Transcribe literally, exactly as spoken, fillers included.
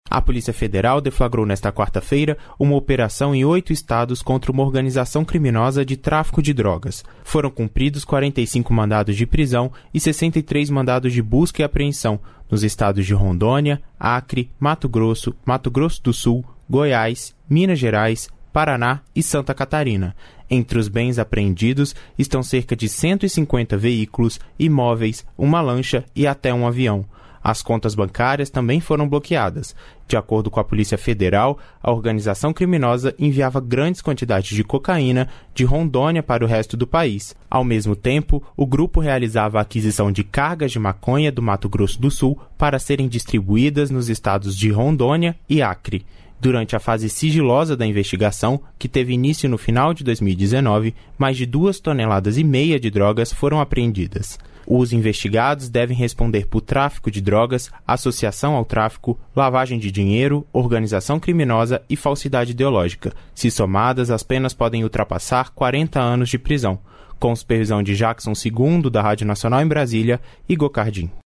A Polícia Federal deflagrou nesta quarta-feira uma operação em oito estados contra uma organização criminosa de tráfico de drogas. Foram cumpridos quarenta e cinco mandados de prisão e sessenta e três mandados de busca e apreensão nos estados de Rondônia, Acre, Mato Grosso, Mato Grosso do Sul, Goiás, Minas Gerais, Paraná e Santa Catarina. Entre os bens apreendidos estão cerca de cento e cinquenta veículos, imóveis, uma lancha e até um avião. As contas bancárias também foram bloqueadas. De acordo com a Polícia Federal, a organização criminosa enviava grandes quantidades de cocaína de Rondônia para o resto do país. Ao mesmo tempo, o grupo realizava a aquisição de cargas de maconha do Mato Grosso do Sul para serem distribuídas nos estados de Rondônia e Acre. Durante a fase sigilosa da investigação, que teve início no final de dois mil e dezenove, mais de duas toneladas e meia de drogas foram apreendidas. Os investigados devem responder por tráfico de drogas, associação ao tráfico, lavagem de dinheiro, organização criminosa e falsidade ideológica. Se somadas, as penas podem ultrapassar quarenta anos de prisão. Com supervisão de Jackson segundo, da Rádio Nacional em Brasília, Igor Cardim.